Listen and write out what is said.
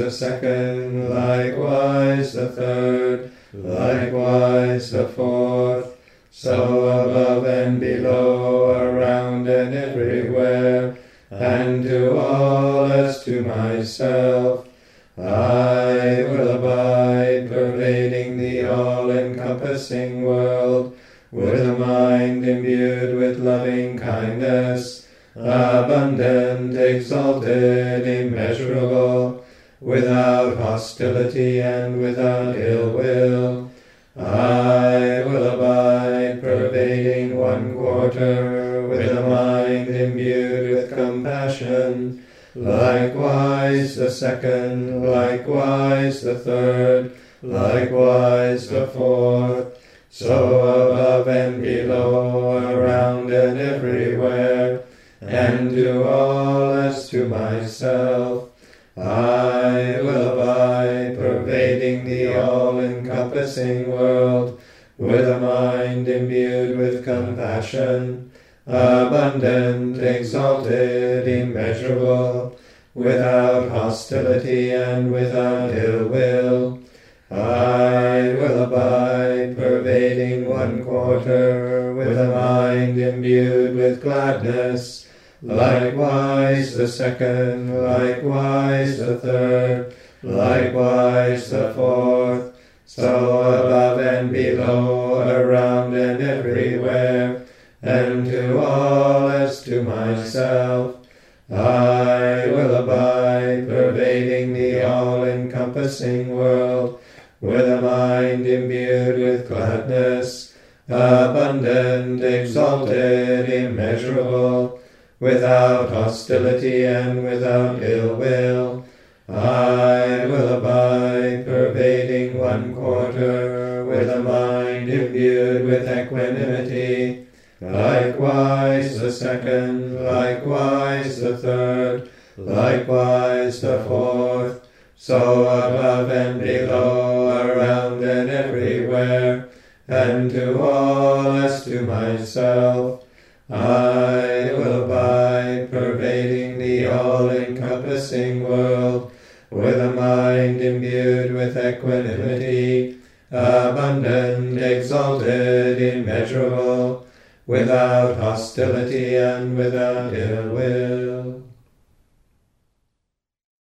the second, likewise the third, likewise the fourth, so above and below, around and everywhere, and to all as to myself. I will abide, pervading the all-encompassing world, with a mind imbued with loving kindness, abundant, exalted, immeasurable, without hostility and without ill will. I will abide, pervading one quarter, with a mind imbued with compassion, likewise the second, likewise the third, likewise the fourth, so above and below, around and everywhere, and to all as to myself. I will abide, pervading the all-encompassing world, with a mind imbued with compassion, abundant, exalted, immeasurable, without hostility and without ill will. I will abide, pervading one quarter, with a mind imbued with gladness, likewise the second, likewise the third, likewise the fourth, so above and below, around and everywhere, and to all as to myself. I will abide, pervading the all-encompassing world, with a mind imbued with gladness, abundant, exalted, immeasurable, without hostility and without ill will. I will abide, pervading one quarter, with a mind imbued with equanimity, likewise the second, likewise the third, likewise the fourth, so above and below, around and everywhere, and to all as to myself. I will abide, pervading the all-encompassing world, with a mind imbued with equanimity, abundant, exalted, immeasurable, without hostility and without ill will.